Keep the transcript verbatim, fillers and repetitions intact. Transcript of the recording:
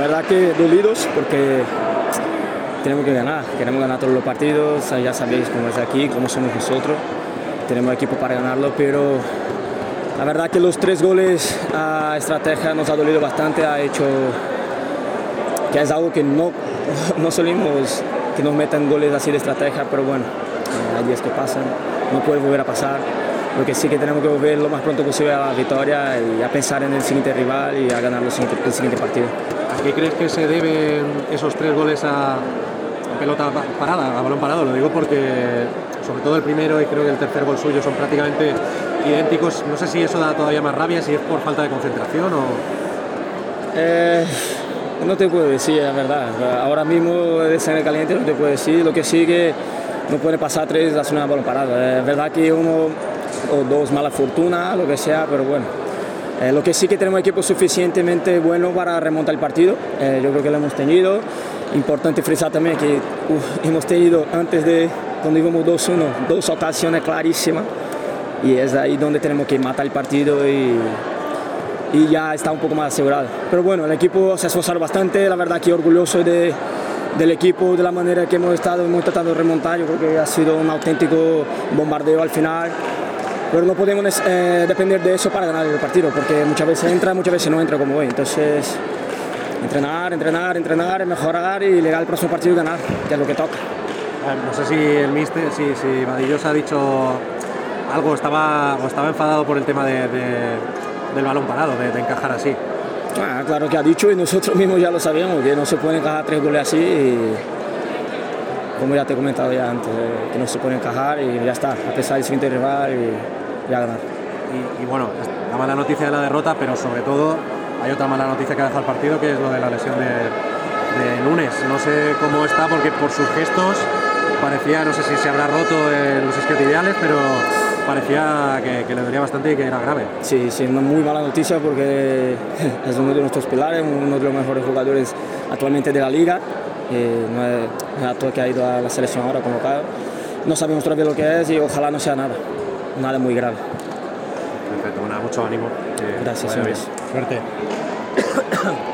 verdad que dolidos porque tenemos que ganar, queremos ganar todos los partidos, ya sabéis cómo es aquí, cómo somos nosotros, tenemos equipo para ganarlo, pero la verdad que los tres goles a estrategia nos ha dolido bastante, ha hecho que es algo que no, no solimos que nos metan goles así de estrategia, pero bueno, hay días que pasan, no puede volver a pasar. Lo que sí que tenemos que volver lo más pronto posible a la victoria y a pensar en el siguiente rival y a ganar el siguiente, el siguiente partido. ¿A qué crees que se deben esos tres goles a pelota parada, a balón parado? Lo digo porque sobre todo el primero y creo que el tercer gol suyo son prácticamente idénticos. No sé si eso da todavía más rabia, si es por falta de concentración o... Eh, no te puedo decir, la verdad. Ahora mismo de sangre caliente no te puedo decir. Lo que sí que no puede pasar tres a una balón parada. Es verdad que uno o dos mala fortuna, lo que sea, pero bueno. Eh, lo que sí que tenemos equipo suficientemente bueno para remontar el partido. Eh, yo creo que lo hemos tenido. Importante frisar también que uh, hemos tenido antes de cuando íbamos dos uno, dos ocasiones clarísimas. Y es ahí donde tenemos que matar el partido y, y ya está un poco más asegurado. Pero bueno, el equipo se ha esforzado bastante, la verdad que orgulloso de, del equipo, de la manera que hemos estado, hemos tratado de remontar. Yo creo que ha sido un auténtico bombardeo al final. Pero no podemos eh, depender de eso para ganar el partido, porque muchas veces entra, muchas veces no entra como hoy. Entonces, entrenar, entrenar, entrenar, mejorar y llegar al próximo partido y ganar, que es lo que toca. No sé si el míster, si, si Vadillosa ha dicho algo, estaba, o estaba enfadado por el tema de, de, del balón parado, de, de encajar así. Ah, claro que ha dicho y nosotros mismos ya lo sabíamos, que no se pueden encajar tres goles así. Y, como ya te he comentado ya antes, que no se puede encajar y ya está, a pesar del siguiente rival y ya ganar. Y, y bueno, la mala noticia de la derrota, pero sobre todo hay otra mala noticia que ha dejado el partido, que es lo de la lesión de, de Nunes. No sé cómo está, porque por sus gestos parecía, no sé si se habrá roto en los isquiotibiales, pero parecía que, que le dolía bastante y que era grave. Sí, sí, una muy mala noticia porque es uno de nuestros pilares, uno de los mejores jugadores actualmente de la liga. Eh, no es un actor que ha ido a la selección ahora convocado. No sabemos todavía lo que es y ojalá no sea nada, nada muy grave. Perfecto, bueno, mucho ánimo. Gracias, señores. Suerte.